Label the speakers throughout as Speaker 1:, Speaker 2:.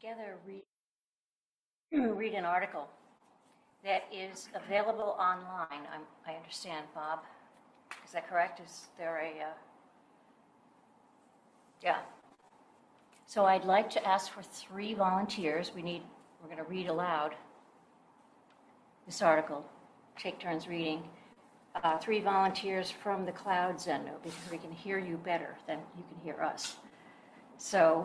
Speaker 1: together read an article that is available online. I understand, Bob. Is that correct? Is there a... Yeah. So I'd like to ask for 3 volunteers. We're going to read aloud this article, take turns reading. 3 volunteers from the Cloud Zendo, because we can hear you better than you can hear us. So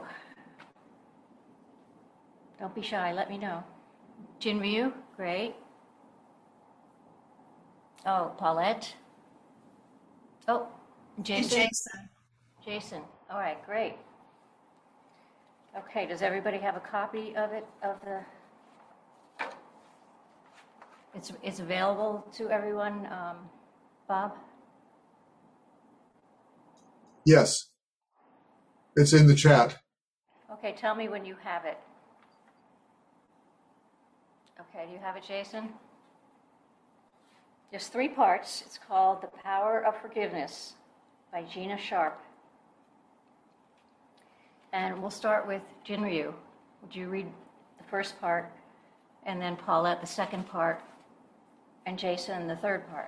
Speaker 1: don't be shy, let me know. Jinryu, great. Oh, Paulette. Oh, Jason.
Speaker 2: And Jason.
Speaker 1: Jason, all right, great. Okay, does everybody have a copy of it, it's available to everyone, Bob?
Speaker 3: Yes. It's in the chat.
Speaker 1: Okay, tell me when you have it. Okay, do you have it, Jason? There's 3 parts. It's called The Power of Forgiveness by Gina Sharp. And we'll start with Jinryu. Would you read the first part, and then Paulette the second part, and Jason the third part?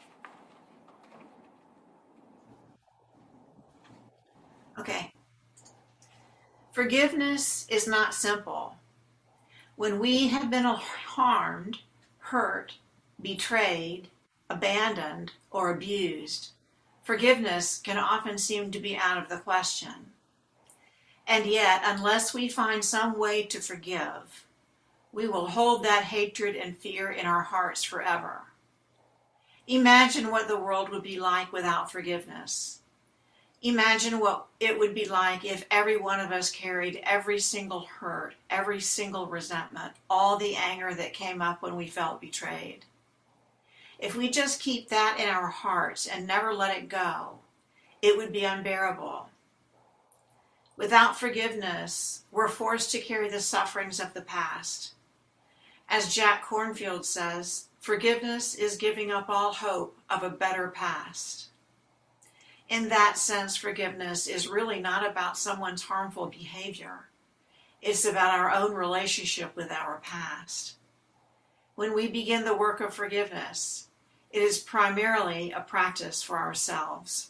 Speaker 2: Okay. Forgiveness is not simple. When we have been harmed, hurt, betrayed, abandoned, or abused, forgiveness can often seem to be out of the question. And yet, unless we find some way to forgive, we will hold that hatred and fear in our hearts forever. Imagine what the world would be like without forgiveness. Imagine what it would be like if every one of us carried every single hurt, every single resentment, all the anger that came up when we felt betrayed. If we just keep that in our hearts and never let it go, it would be unbearable. Without forgiveness, we're forced to carry the sufferings of the past. As Jack Kornfield says, forgiveness is giving up all hope of a better past. In that sense, forgiveness is really not about someone's harmful behavior. It's about our own relationship with our past. When we begin the work of forgiveness, it is primarily a practice for ourselves.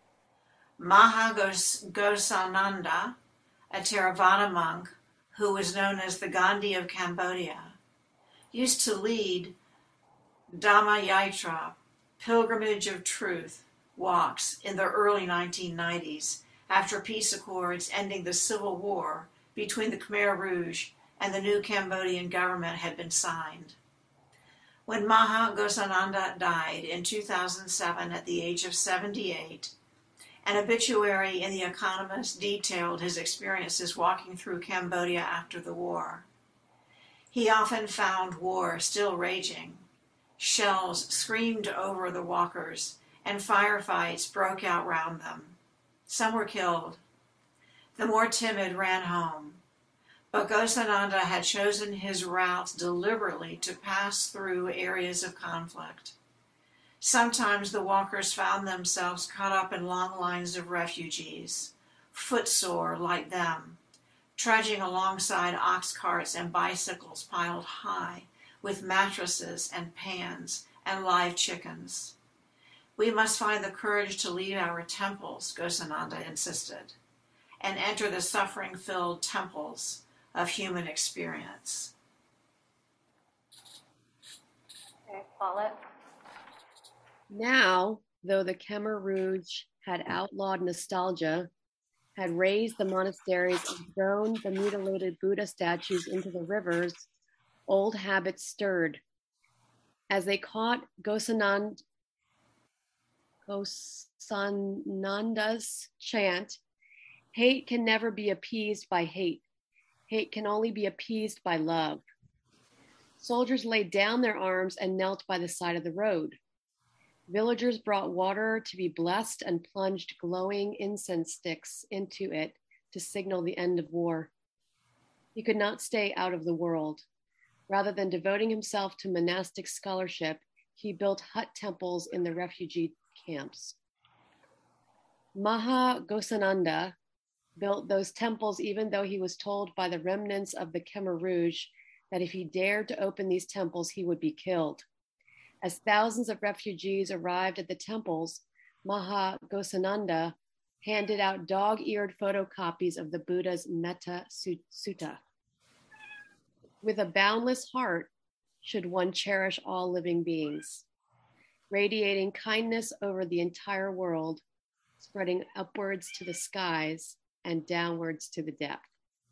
Speaker 2: Mahagosananda, a Theravada monk who was known as the Gandhi of Cambodia, used to lead Dhamma Yatra, Pilgrimage of Truth, walks in the early 1990s after peace accords ending the civil war between the Khmer Rouge and the new Cambodian government had been signed. When Mahagosananda died in 2007 at the age of 78, an obituary in The Economist detailed his experiences walking through Cambodia after the war. He often found war still raging. Shells screamed over the walkers, and firefights broke out round them. Some were killed. The more timid ran home. But Gosananda had chosen his route deliberately to pass through areas of conflict. Sometimes the walkers found themselves caught up in long lines of refugees, footsore like them, trudging alongside ox carts and bicycles piled high with mattresses and pans and live chickens. We must find the courage to leave our temples, Gosananda insisted, and enter the suffering-filled temples of human experience.
Speaker 1: Okay, Paulette.
Speaker 4: Now, though the Khmer Rouge had outlawed nostalgia, had razed the monasteries and thrown the mutilated Buddha statues into the rivers, old habits stirred. As they caught Gosananda's chant, hate can never be appeased by hate. Hate can only be appeased by love. Soldiers laid down their arms and knelt by the side of the road. Villagers brought water to be blessed and plunged glowing incense sticks into it to signal the end of war. He could not stay out of the world. Rather than devoting himself to monastic scholarship, he built hut temples in the refugee camps. Mahagosananda built those temples even though he was told by the remnants of the Khmer Rouge that if he dared to open these temples, he would be killed. As thousands of refugees arrived at the temples, Maha Ghosananda handed out dog-eared photocopies of the Buddha's Metta Sutta. With a boundless heart, should one cherish all living beings, radiating kindness over the entire world, spreading upwards to the skies and downwards to the depth.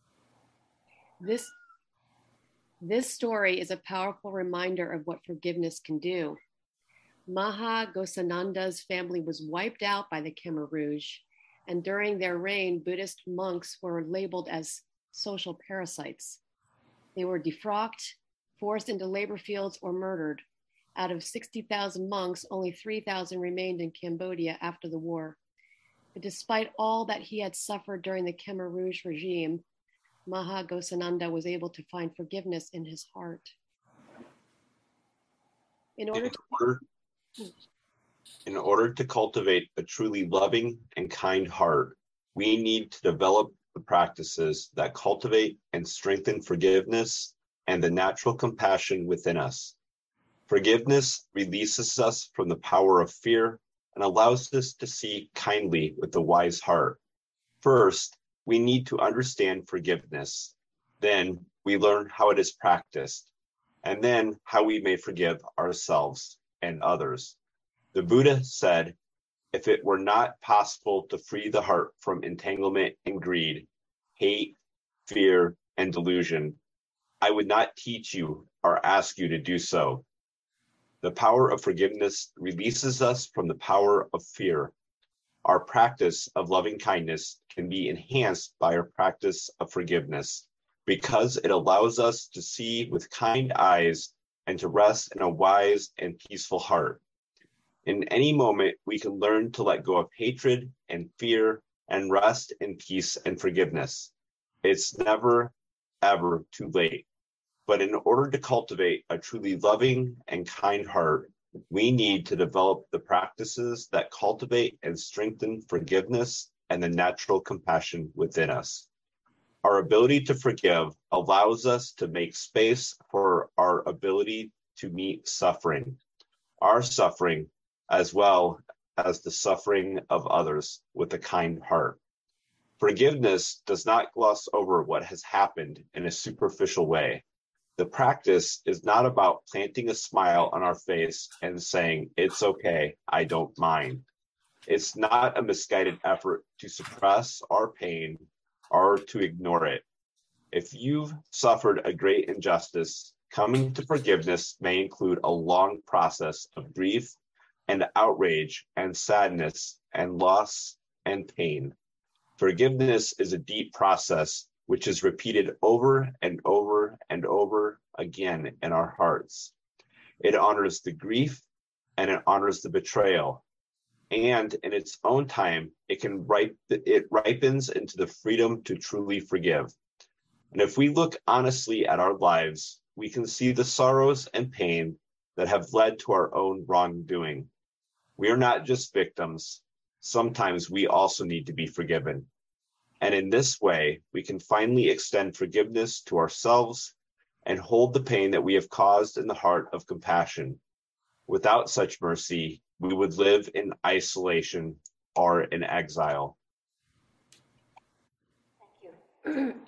Speaker 4: This story is a powerful reminder of what forgiveness can do. Maha Ghosananda's family was wiped out by the Khmer Rouge, and during their reign, Buddhist monks were labeled as social parasites. They were defrocked, forced into labor fields, or murdered. Out of 60,000 monks, only 3,000 remained in Cambodia after the war. But despite all that he had suffered during the Khmer Rouge regime, Maha Ghosananda was able to find forgiveness in his heart. In
Speaker 5: order to cultivate a truly loving and kind heart, we need to develop the practices that cultivate and strengthen forgiveness and the natural compassion within us. Forgiveness releases us from the power of fear and allows us to see kindly with a wise heart. First, we need to understand forgiveness. Then we learn how it is practiced, and then how we may forgive ourselves and others. The Buddha said, if it were not possible to free the heart from entanglement and greed, hate, fear, and delusion, I would not teach you or ask you to do so. The power of forgiveness releases us from the power of fear. Our practice of loving kindness can be enhanced by our practice of forgiveness because it allows us to see with kind eyes and to rest in a wise and peaceful heart. In any moment, we can learn to let go of hatred and fear and rest in peace and forgiveness. It's never, ever too late. But in order to cultivate a truly loving and kind heart, we need to develop the practices that cultivate and strengthen forgiveness and the natural compassion within us. Our ability to forgive allows us to make space for our ability to meet suffering, our suffering, as well as the suffering of others with a kind heart. Forgiveness does not gloss over what has happened in a superficial way. The practice is not about planting a smile on our face and saying, it's okay, I don't mind. It's not a misguided effort to suppress our pain or to ignore it. If you've suffered a great injustice, coming to forgiveness may include a long process of grief and outrage and sadness and loss and pain. Forgiveness is a deep process which is repeated over and over and over again in our hearts. It honors the grief and it honors the betrayal. And in its own time, it ripens into the freedom to truly forgive. And if we look honestly at our lives, we can see the sorrows and pain that have led to our own wrongdoing. We are not just victims. Sometimes we also need to be forgiven. And in this way, we can finally extend forgiveness to ourselves and hold the pain that we have caused in the heart of compassion. Without such mercy, we would live in isolation or in exile.
Speaker 1: Thank you.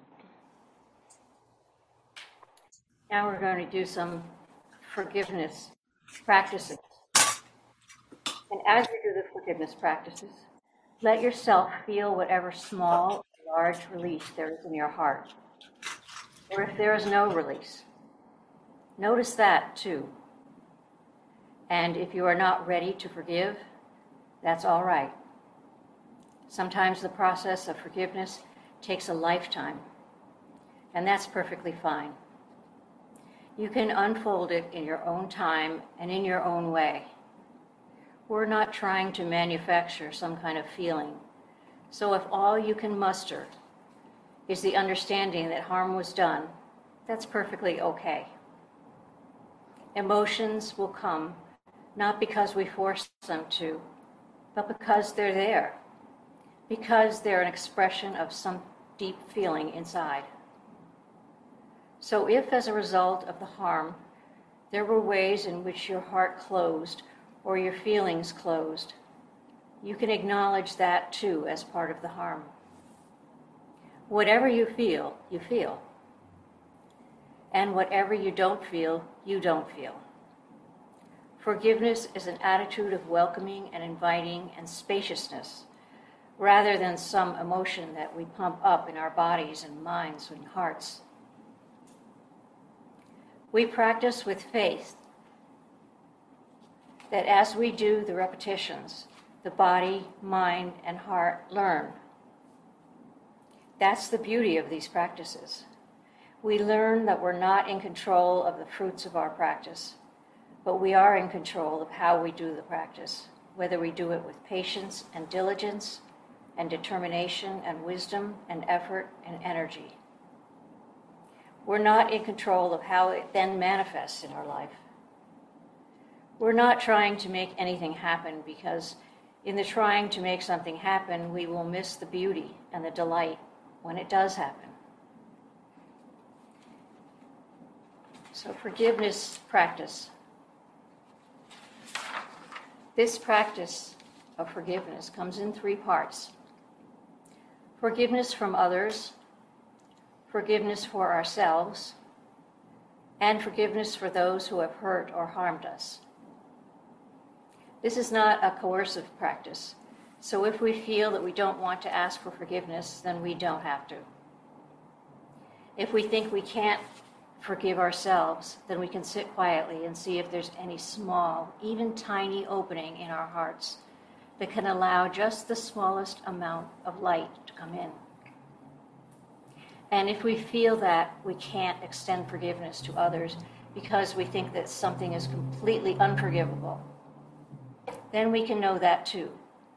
Speaker 1: Now we're going to do some forgiveness practices. And as you do the forgiveness practices, let yourself feel whatever small or large release there is in your heart. Or if there is no release, notice that too. And if you are not ready to forgive, that's all right. Sometimes the process of forgiveness takes a lifetime, and that's perfectly fine. You can unfold it in your own time and in your own way. We're not trying to manufacture some kind of feeling. So if all you can muster is the understanding that harm was done, that's perfectly okay. Emotions will come not because we force them to, but because they're there. because they're an expression of some deep feeling inside. So if, as a result of the harm, there were ways in which your heart closed or your feelings closed, you can acknowledge that too as part of the harm. Whatever you feel, you feel. And whatever you don't feel, you don't feel. Forgiveness is an attitude of welcoming and inviting and spaciousness, rather than some emotion that we pump up in our bodies and minds and hearts. We practice with faith that as we do the repetitions, the body, mind, and heart learn. That's the beauty of these practices. We learn that we're not in control of the fruits of our practice, but we are in control of how we do the practice, whether we do it with patience and diligence and determination and wisdom and effort and energy. We're not in control of how it then manifests in our life. We're not trying to make anything happen, because in the trying to make something happen, we will miss the beauty and the delight when it does happen. So forgiveness practice. This practice of forgiveness comes in 3 parts. Forgiveness from others, forgiveness for ourselves, and forgiveness for those who have hurt or harmed us. This is not a coercive practice, so if we feel that we don't want to ask for forgiveness, then we don't have to. If we think we can't forgive ourselves, then we can sit quietly and see if there's any small, even tiny opening in our hearts that can allow just the smallest amount of light to come in. And if we feel that we can't extend forgiveness to others because we think that something is completely unforgivable, then we can know that too.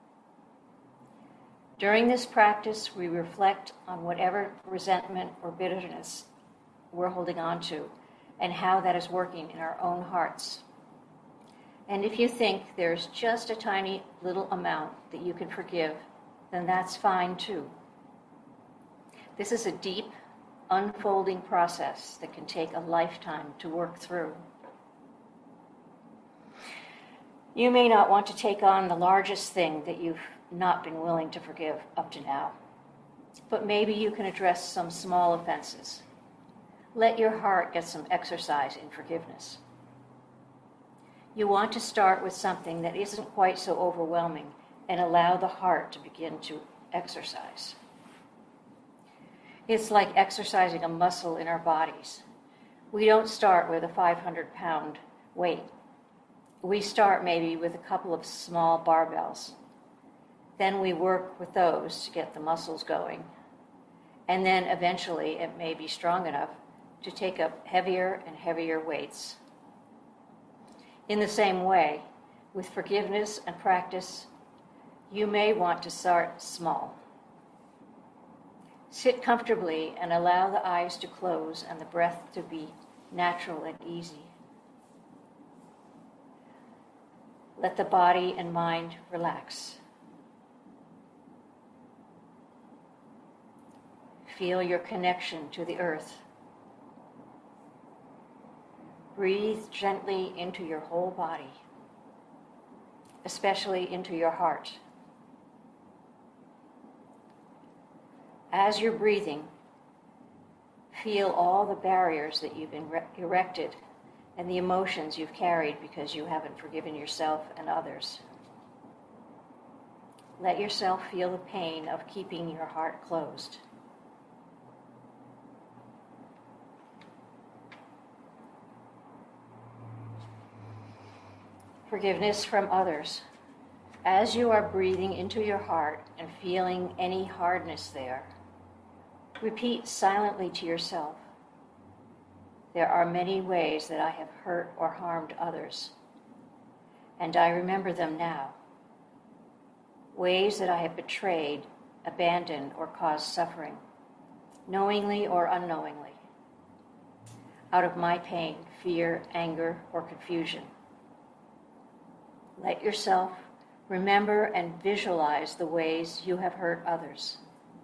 Speaker 1: During this practice, we reflect on whatever resentment or bitterness we're holding on to and how that is working in our own hearts. And if you think there's just a tiny little amount that you can forgive, then that's fine too. This is a deep, unfolding process that can take a lifetime to work through. You may not want to take on the largest thing that you've not been willing to forgive up to now, but maybe you can address some small offenses. Let your heart get some exercise in forgiveness. You want to start with something that isn't quite so overwhelming and allow the heart to begin to exercise. It's like exercising a muscle in our bodies. We don't start with a 500-pound weight. We start maybe with a couple of small barbells. Then we work with those to get the muscles going. And then eventually it may be strong enough to take up heavier and heavier weights. In the same way, with forgiveness and practice, you may want to start small. Sit comfortably and allow the eyes to close and the breath to be natural and easy. Let the body and mind relax. Feel your connection to the earth. Breathe gently into your whole body, especially into your heart. As you're breathing, feel all the barriers that you've erected and the emotions you've carried because you haven't forgiven yourself and others. Let yourself feel the pain of keeping your heart closed. Forgiveness from others. As you are breathing into your heart and feeling any hardness there, repeat silently to yourself, "There are many ways that I have hurt or harmed others, and I remember them now. Ways that I have betrayed, abandoned, or caused suffering, knowingly or unknowingly, out of my pain, fear, anger, or confusion." Let yourself Remember and visualize the ways you have hurt others.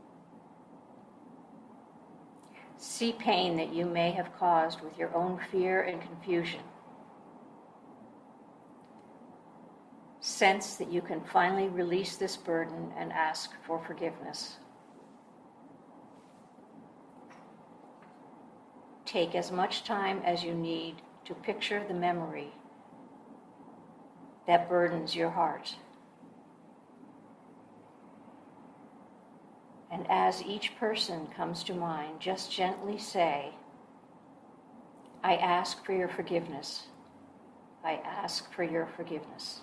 Speaker 1: See pain that you may have caused with your own fear and confusion. Sense that you can finally release this burden and ask for forgiveness. Take as much time as you need to picture the memory that burdens your heart. And as each person comes to mind, just gently say, I ask for your forgiveness. I ask for your forgiveness.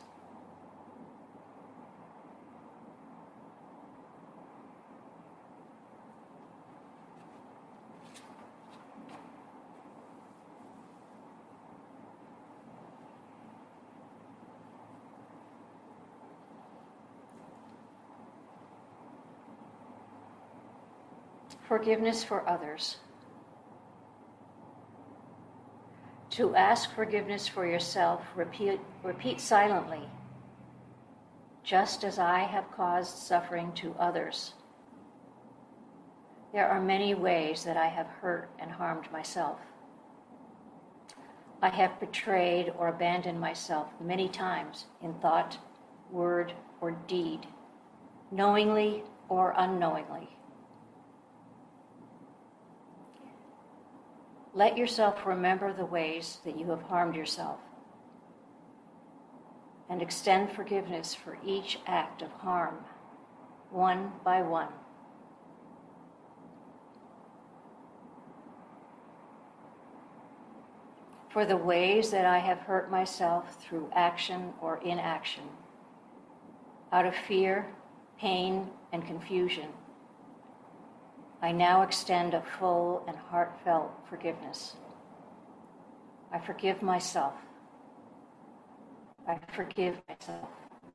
Speaker 1: Forgiveness for others. To ask forgiveness for yourself, repeat silently. Just as I have caused suffering to others, there are many ways that I have hurt and harmed myself. I have betrayed or abandoned myself many times in thought, word, or deed, knowingly or unknowingly. Let yourself remember the ways that you have harmed yourself and extend forgiveness for each act of harm, one by one. For the ways that I have hurt myself through action or inaction, out of fear, pain, and confusion, I now extend a full and heartfelt forgiveness. I forgive myself. I forgive myself.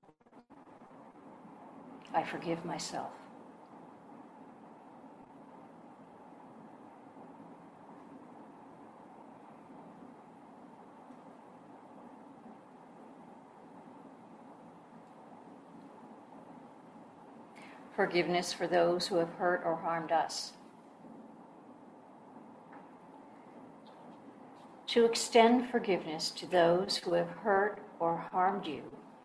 Speaker 1: I forgive myself. Forgiveness for those who have hurt or harmed us. To extend forgiveness to those who have hurt or harmed you,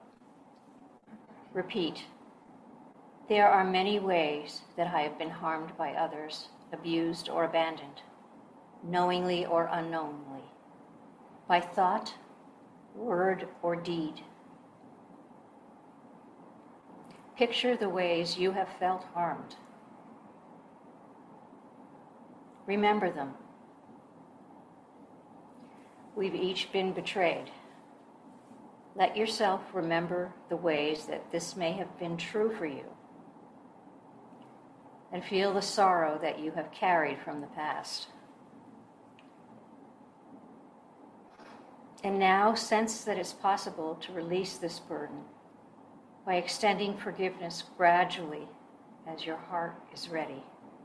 Speaker 1: repeat, there are many ways that I have been harmed by others, abused or abandoned, knowingly or unknowingly, by thought, word, or deed. Picture the ways you have felt harmed. Remember them. We've each been betrayed. Let yourself remember the ways that this may have been true for you, and feel the sorrow that you have carried from the past. And now sense that it's possible to release this burden by extending forgiveness gradually as your heart is ready.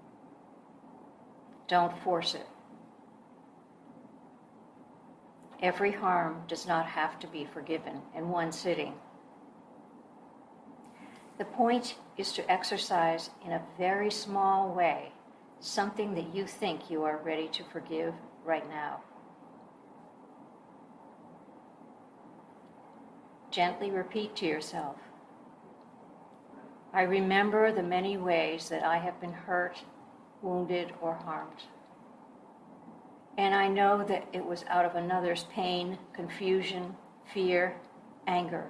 Speaker 1: Don't force it. Every harm does not have to be forgiven in one sitting. The point is to exercise in a very small way something that you think you are ready to forgive right now. Gently repeat to yourself, I remember the many ways that I have been hurt, wounded, or harmed. And I know that it was out of another's pain, confusion, fear, anger.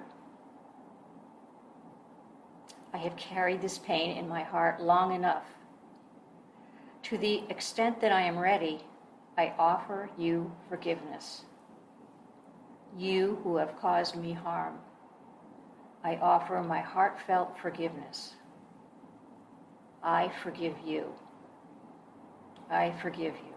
Speaker 1: I have carried this pain in my heart long enough. To the extent that I am ready, I offer you forgiveness. You who have caused me harm, I offer my heartfelt forgiveness. I forgive you. I forgive you.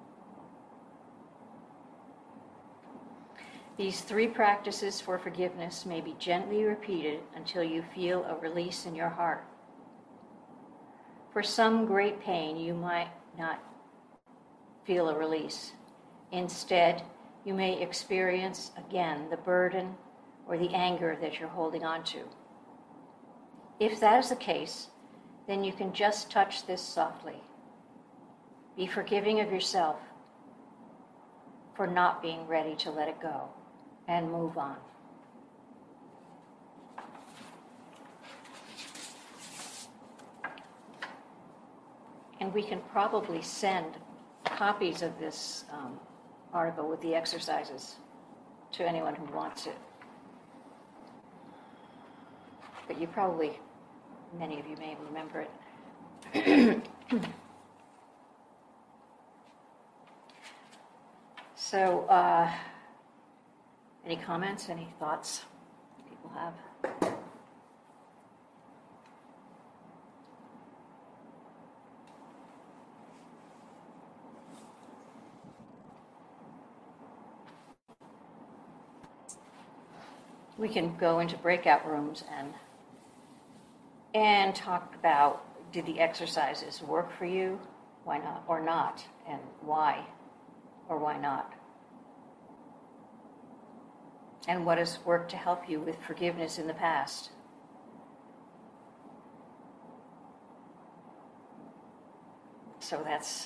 Speaker 1: These 3 practices for forgiveness may be gently repeated until you feel a release in your heart. For some great pain, you might not feel a release. Instead, you may experience again the burden or the anger that you're holding on to. If that is the case, then you can just touch this softly. Be forgiving of yourself for not being ready to let it go and move on. And we can probably send copies of this article with the exercises to anyone who wants it. But you probably, many of you may remember it. So, any comments, any thoughts people have? We can go into breakout rooms and talk about, did the exercises work for you? Why not, or not, and why, or why not? And what has worked to help you with forgiveness in the past? So that's,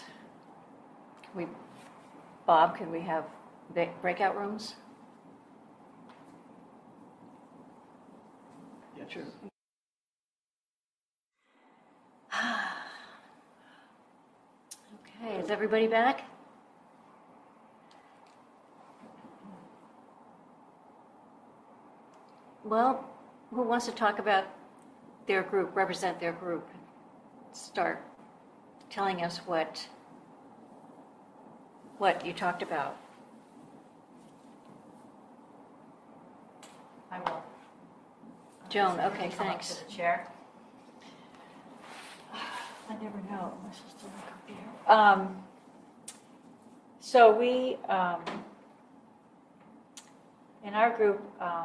Speaker 1: Bob, can we have breakout rooms?
Speaker 6: Yeah, sure.
Speaker 1: Okay, is everybody back? Well, who wants to talk about their group, represent their group? Start telling us what you talked about.
Speaker 7: I will.
Speaker 1: Joan, okay,
Speaker 7: Come up
Speaker 1: thanks.
Speaker 7: to the chair.
Speaker 1: I never know. Am I supposed to look up here?
Speaker 7: So we, in our group,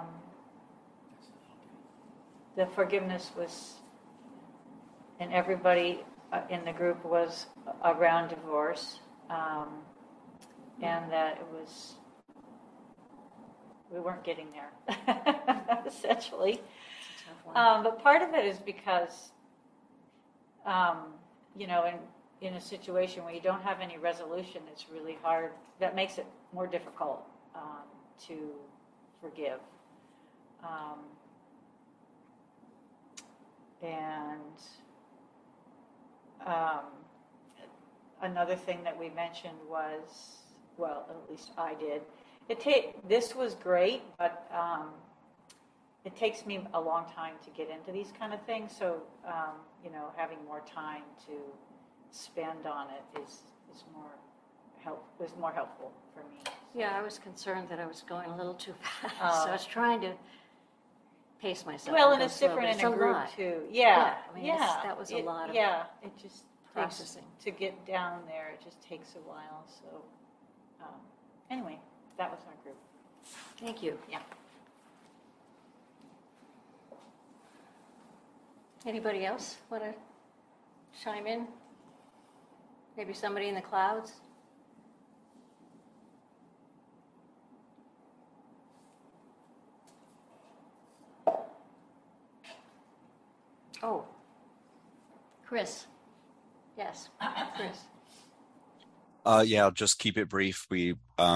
Speaker 7: the forgiveness was, and everybody in the group was around divorce, and that it was, we weren't getting there, essentially.
Speaker 1: It's a tough one.
Speaker 7: But part of it is because, you know, in a situation where you don't have any resolution, it's really hard. That makes it more difficult to forgive. Another thing that we mentioned was, well, at least I did. This was great, but it takes me a long time to get into these kind of things. So, you know, having more time to spend on it is more helpful for me.
Speaker 1: Yeah, I was concerned that I was going a little too fast, so I was trying to pace myself.
Speaker 7: Well, and
Speaker 1: go
Speaker 7: it's
Speaker 1: slow,
Speaker 7: different
Speaker 1: but
Speaker 7: in a
Speaker 1: it's
Speaker 7: group
Speaker 1: lot.
Speaker 7: too.
Speaker 1: Yeah, I mean, that was a lot of
Speaker 7: it just
Speaker 1: processing.
Speaker 7: takes, to get down there. It just takes a while. So anyway, that was our group.
Speaker 1: Thank you.
Speaker 7: Yeah.
Speaker 1: Anybody else want to chime in? Maybe somebody in the clouds? Oh, Chris. Yes, Chris.
Speaker 8: Yeah, I'll just keep it brief. We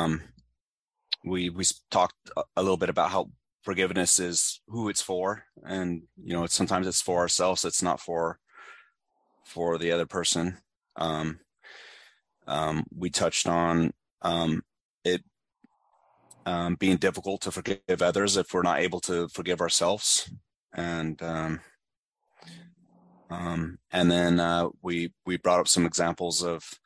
Speaker 8: talked a little bit about how forgiveness is who it's for, and you know, sometimes it's for ourselves. It's not for the other person. We touched on it being difficult to forgive others if we're not able to forgive ourselves, and then we brought up some examples of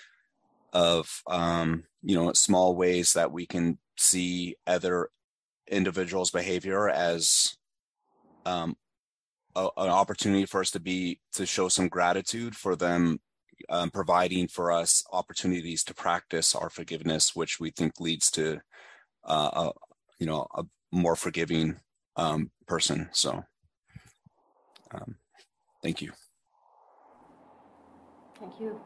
Speaker 8: you know, small ways that we can see other individuals' behavior as an opportunity for us to show some gratitude for them providing for us opportunities to practice our forgiveness, which we think leads to you know, a more forgiving person. So thank you.
Speaker 1: Thank you.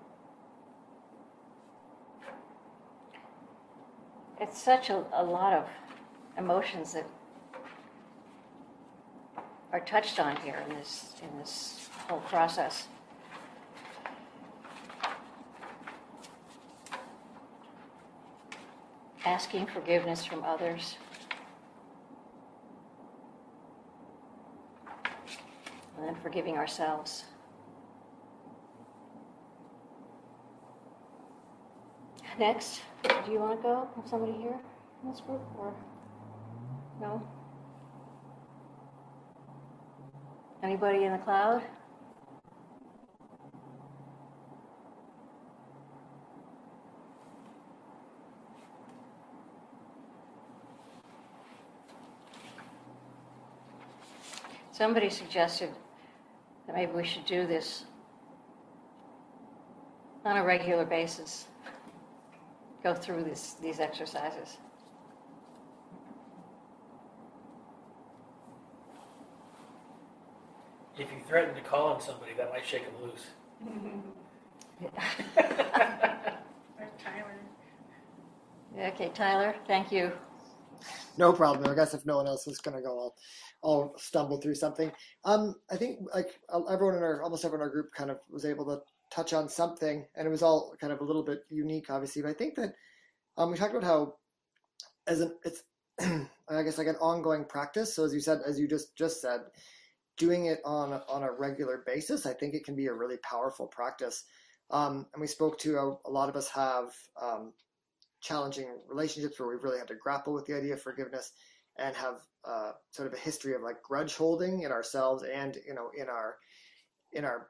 Speaker 1: It's such a lot of emotions that are touched on here in this whole process. Asking forgiveness from others. And then forgiving ourselves. Next, do you want to go? Have somebody here in this group, or no? Anybody in the cloud? Somebody suggested that maybe we should do this on a regular basis. Go through these exercises.
Speaker 6: If you threaten to call on somebody, that might shake them loose.
Speaker 2: Tyler.
Speaker 1: Okay, Tyler, thank you.
Speaker 9: No problem. I guess if no one else is going to go, I'll stumble through something. I think like almost everyone in our group kind of was able to touch on something, and it was all kind of a little bit unique, obviously. But I think that we talked about how it's I guess like an ongoing practice. So as you said, as you just said, doing it on a regular basis, I think it can be a really powerful practice. And we spoke to a lot of us have challenging relationships where we've really had to grapple with the idea of forgiveness, and have sort of a history of like grudge holding in ourselves and in our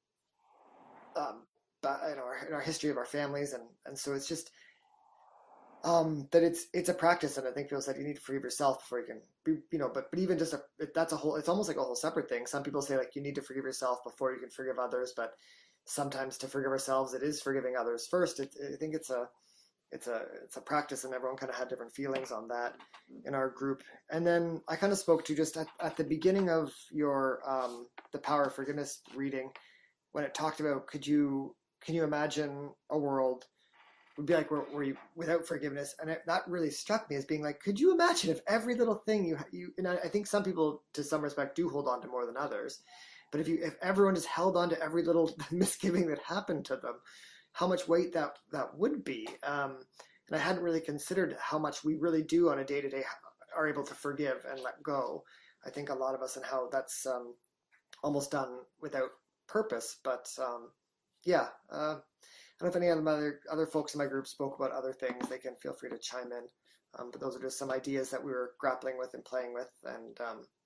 Speaker 9: history of our families, and so it's just that it's a practice, and I think Phil said you need to forgive yourself before you can be, but even just that's a whole, it's almost like a whole separate thing. Some people say like you need to forgive yourself before you can forgive others, but sometimes to forgive ourselves it is forgiving others first. I think it's a practice, and everyone kind of had different feelings on that in our group. And then I kind of spoke to just at the beginning of your the Power of Forgiveness reading, when it talked about can you imagine a world would be like where you without forgiveness, and that really struck me as being like, could you imagine if every little thing you and I think some people to some respect do hold on to more than others, but if everyone just held on to every little misgiving that happened to them, how much weight that would be. And I hadn't really considered how much we really do on a day-to-day are able to forgive and let go. I think a lot of us, and how that's almost done without purpose. But yeah, I don't know if any of the other folks in my group spoke about other things. They can feel free to chime in. But those are just some ideas that we were grappling with and playing with. And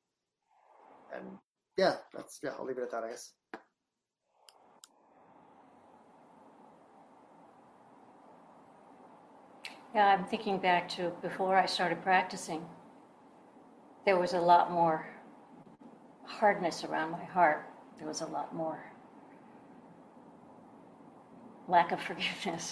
Speaker 9: yeah, I'll leave it at that, I guess.
Speaker 1: Yeah, I'm thinking back to before I started practicing. There was a lot more hardness around my heart. There was a lot more lack of forgiveness,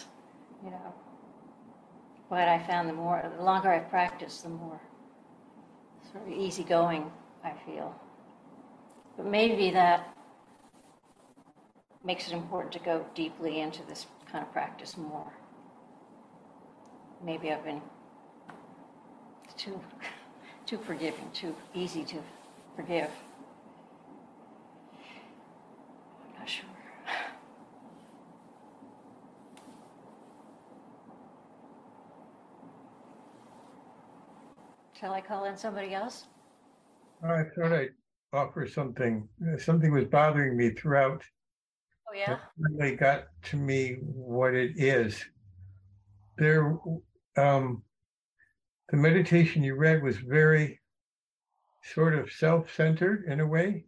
Speaker 1: But I found the longer I've practiced, the more sort of easygoing I feel. But maybe that makes it important to go deeply into this kind of practice more. Maybe I've been too forgiving, too easy to forgive. I'm not sure. Shall I call in somebody else?
Speaker 10: I thought I'd offer something. Something was bothering me throughout.
Speaker 1: Oh, yeah?
Speaker 10: It really got to me what it is. There, the meditation you read was very sort of self-centered in a way.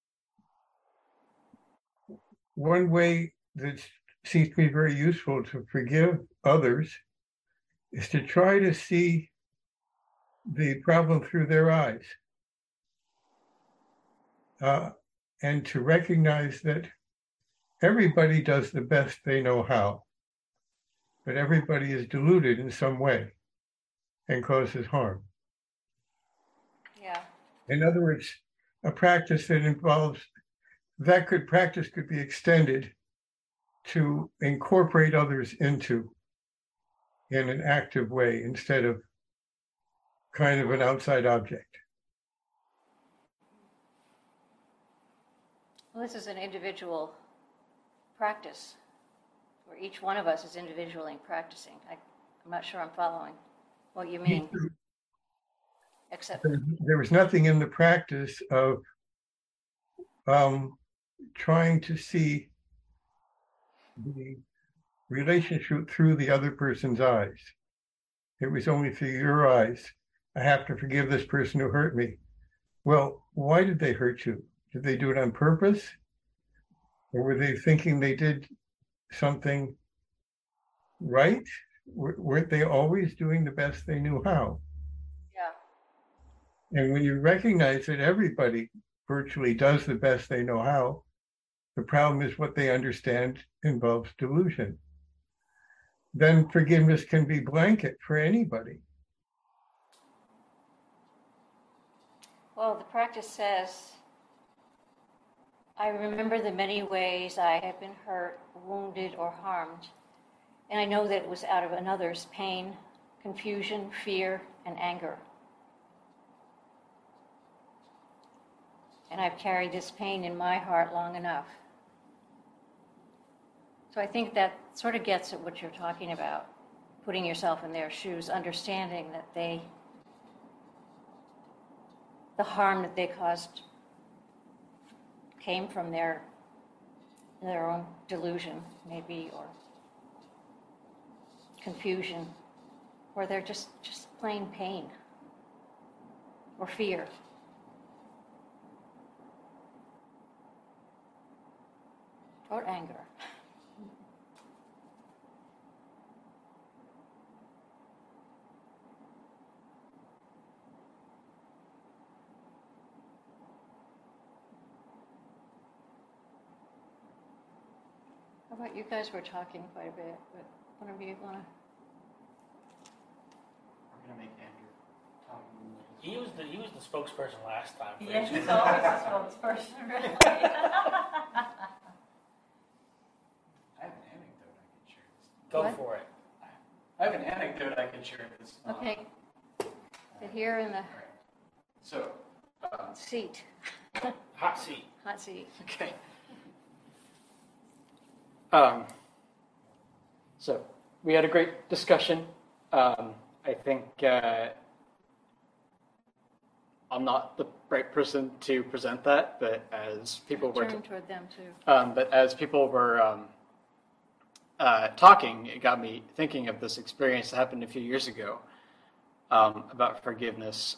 Speaker 10: One way that seems to be very useful to forgive others is to try to see the problem through their eyes, and to recognize that everybody does the best they know how, but everybody is deluded in some way and causes harm.
Speaker 1: Yeah.
Speaker 10: In other words, a practice that involves practice could be extended to incorporate others into in an active way instead of kind of an outside object.
Speaker 1: Well, this is an individual practice where each one of us is individually practicing. I'm not sure I'm following what you mean. Except
Speaker 10: There was nothing in the practice of trying to see the relationship through the other person's eyes. It was only through your eyes. I have to forgive this person who hurt me. Well, why did they hurt you? Did they do it on purpose? Or were they thinking they did something right? Weren't they always doing the best they knew how?
Speaker 1: Yeah.
Speaker 10: And when you recognize that everybody virtually does the best they know how, the problem is what they understand involves delusion. Then forgiveness can be blanket for anybody.
Speaker 1: Well, the practice says, I remember the many ways I have been hurt, wounded, or harmed, and I know that it was out of another's pain, confusion, fear, and anger. And I've carried this pain in my heart long enough. So I think that sort of gets at what you're talking about, putting yourself in their shoes, understanding that the harm that they caused came from their own delusion, maybe, or confusion, or they're just plain pain or fear. Or anger. How about you guys were talking quite a bit, but one of you want to?
Speaker 11: We're gonna make Andrew talk a little bit.
Speaker 6: He was the spokesperson last time.
Speaker 7: Yeah, he's always a spokesperson, really.
Speaker 11: I have an anecdote I can share.
Speaker 6: Go
Speaker 1: What?
Speaker 6: for it.
Speaker 11: I have an anecdote I can share. This.
Speaker 1: Okay. Sit here in the
Speaker 11: All right. So.
Speaker 1: seat,
Speaker 6: Hot seat.
Speaker 1: hot seat.
Speaker 11: Okay. So we had a great discussion. I think I'm not the right person to present that, but as people were
Speaker 1: Turn toward them too.
Speaker 11: but as people were talking, it got me thinking of this experience that happened a few years ago about forgiveness.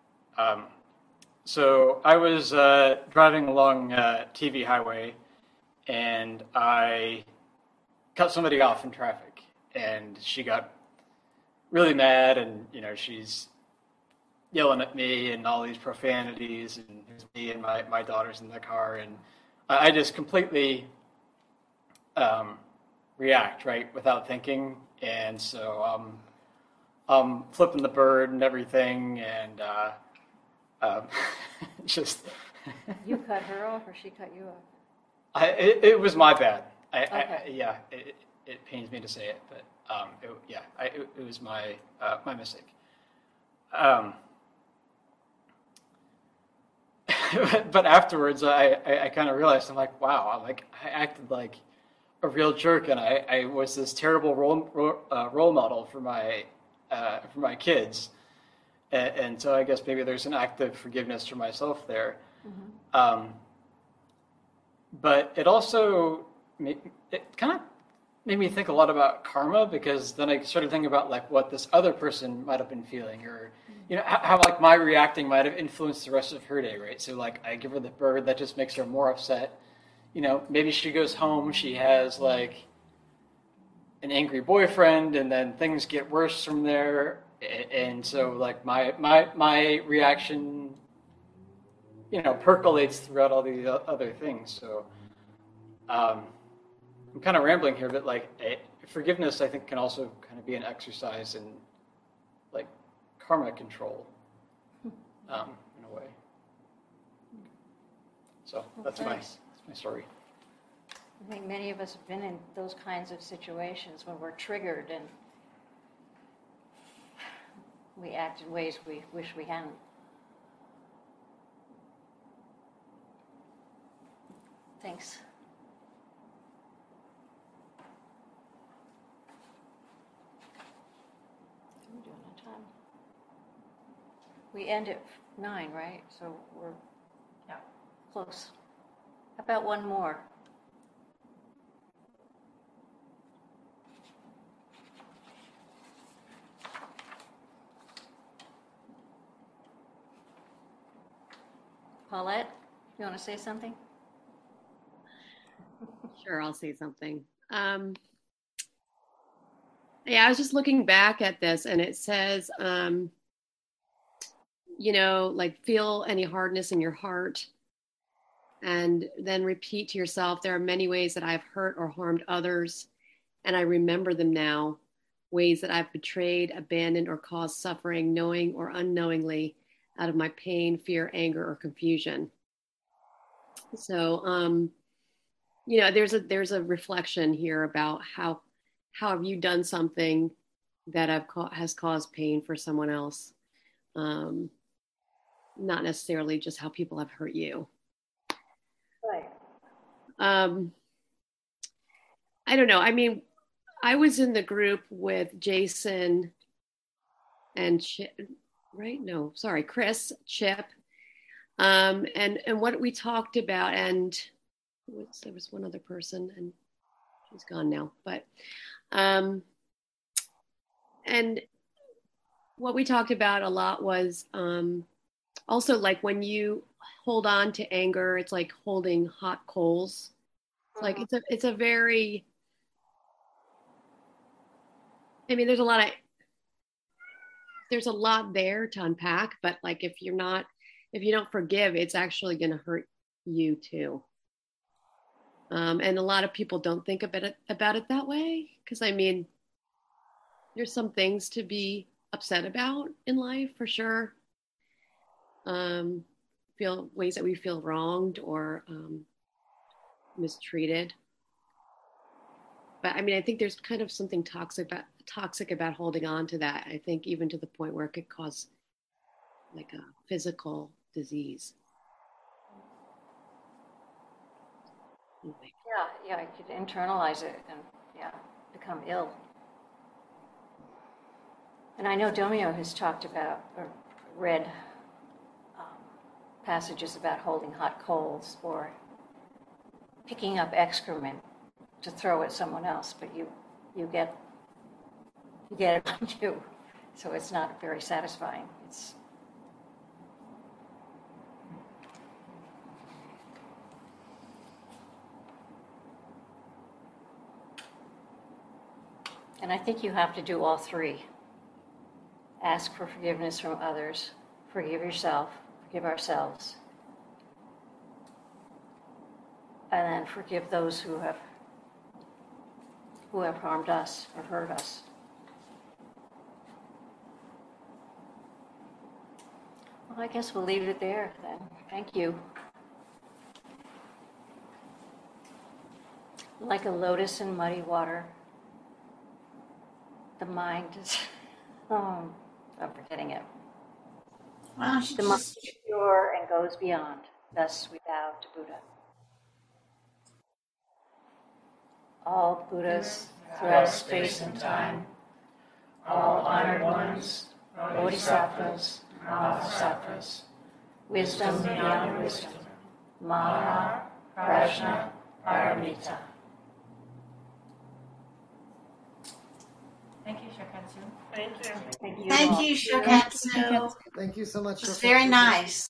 Speaker 11: So I was driving along TV highway, and I cut somebody off in traffic, and she got really mad, and she's yelling at me and all these profanities, and there's me and my daughter's in the car, and I just completely react, right, without thinking, and so I'm flipping the bird and everything, and just...
Speaker 1: You cut her off, or she cut you off?
Speaker 11: It was my bad.
Speaker 1: Okay.
Speaker 11: It pains me to say it, but it was my mistake. But afterwards, I kind of realized, I'm like, wow, I acted like a real jerk, and I was this terrible role model for my kids, and so I guess maybe there's an act of forgiveness for myself there. Mm-hmm. But it also kind of made me think a lot about karma, because then I started thinking about like what this other person might have been feeling, or how like my reacting might have influenced the rest of her day, right? So like I give her the bird, that just makes her more upset. Maybe she goes home, she has like an angry boyfriend, and then things get worse from there, and so like my reaction percolates throughout all these other things. So I'm kind of rambling here, but like forgiveness, I think, can also kind of be an exercise in like karma control, in a way. So that's
Speaker 1: Okay.
Speaker 11: my story.
Speaker 1: I think many of us have been in those kinds of situations when we're triggered and we act in ways we wish we hadn't. Thanks. How are we doing on time? We end at 9, right? So we're close. How about one more? Paulette, you want to say something?
Speaker 4: Sure, I'll say something. Yeah, I was just looking back at this, and it says, like feel any hardness in your heart, and then repeat to yourself, there are many ways that I've hurt or harmed others, and I remember them now, ways that I've betrayed, abandoned, or caused suffering, knowing or unknowingly, out of my pain, fear, anger, or confusion. So, there's a reflection here about how have you done something that has caused pain for someone else, not necessarily just how people have hurt you.
Speaker 1: Right.
Speaker 4: I don't know. I mean, I was in the group with Jason and Chip, right? No, sorry, Chris, Chip, and what we talked about, and there was one other person, and she's gone now, but and what we talked about a lot was also like when you hold on to anger, it's like holding hot coals. Like it's a very, I mean, there's a lot there to unpack, but like if you don't forgive, it's actually going to hurt you too. And a lot of people don't think about it that way, because I mean, there's some things to be upset about in life for sure. Feel ways that we feel wronged or mistreated. But I mean, I think there's kind of something toxic about holding on to that. I think even to the point where it could cause like a physical disease. Anyway.
Speaker 1: Yeah, I could internalize it and become ill. And I know Domio has talked about or read passages about holding hot coals or picking up excrement to throw at someone else, but you get it on you, so it's not very satisfying. And I think you have to do all three. Ask for forgiveness from others, forgive yourself, forgive ourselves, and then forgive those who have harmed us or hurt us. Well, I guess we'll leave it there then. Thank you. Like a lotus in muddy water, the mind is, I'm forgetting it.
Speaker 2: Well,
Speaker 1: The mind is pure and goes beyond. Thus we bow to Buddha. All Buddhas throughout space and time, all honored ones, bodhisattvas, mahasattvas, wisdom beyond wisdom, Maha Prajna Paramita.
Speaker 7: Thank you, Shokatsu.
Speaker 1: Thank you.
Speaker 2: Thank you, Shokatsu.
Speaker 9: Thank you so much.
Speaker 2: It was very nice.